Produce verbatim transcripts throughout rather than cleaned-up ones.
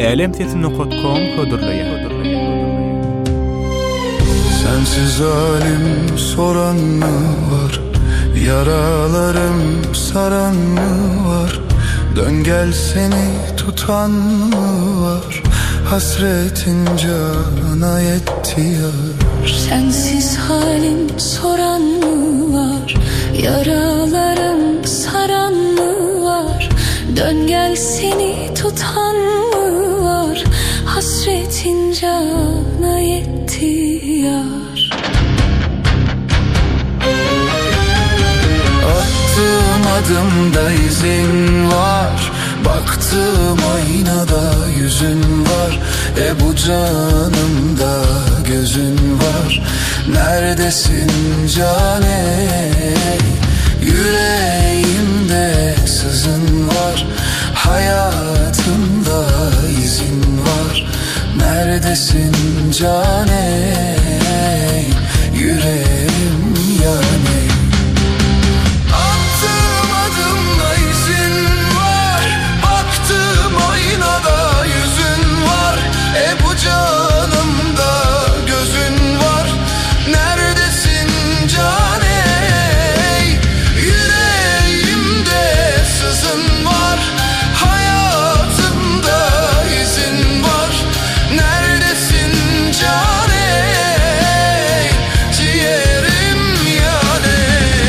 elem nokta com kodurlaya. Sensiz halim soran mı var? Yaralarım saran mı var? Dön gel seni tutan mı var? Hasretin cana yetti yar. Sensiz halim soran mı var? Yaralarım saran mı var? Dön gel seni tutan mı var? Hasretin cana yetti yar. Attığım adımda izin var, baktığım aynada yüzün var. E bu canımda gözün var. Neredesin cane? Yüreğimde sızın var. Hayatımda izin var. Neredesin cane? Yüreğim yani. Attığım adımda izin var, baktığım aynada yüzün var. E bu canımda gözün var. Neredesin cane? Yüreğimde sızın var. Hayatımda izin var. Neredesin cane? Ciğerim yani.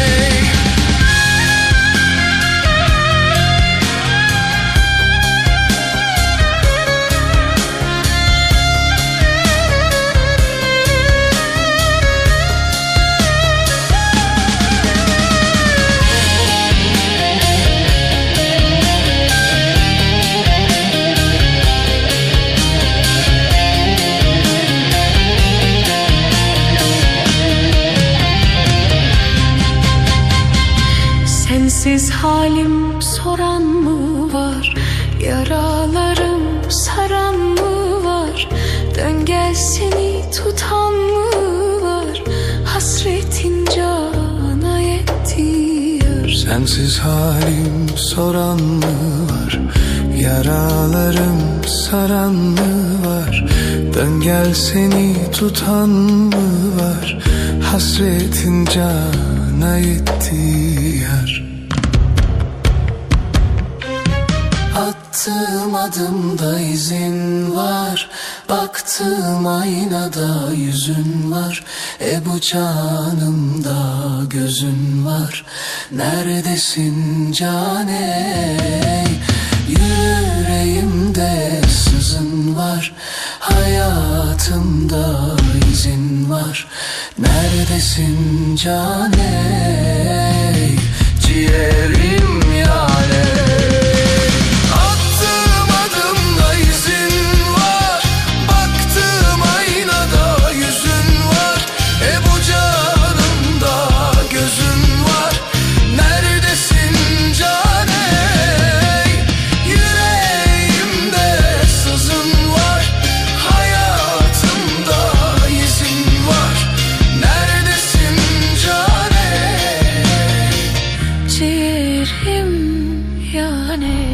Sensiz halim soran mı var? Yaralarım saran mı var? Dön gel seni tutan mı var? Hasretin cana yetti yar. Sensiz halim soran mı var? Yaralarım saran mı var? Dön gel seni tutan mı var? Hasretin cana yetti yar. Attığım adımda izin var, baktığım aynada yüzün var. E bu canımda gözün var. Neredesin cane? Yüreğimde sızın var. Hayatımda izin var. Neredesin cane? Ciğerim yani. Ciğerim yani.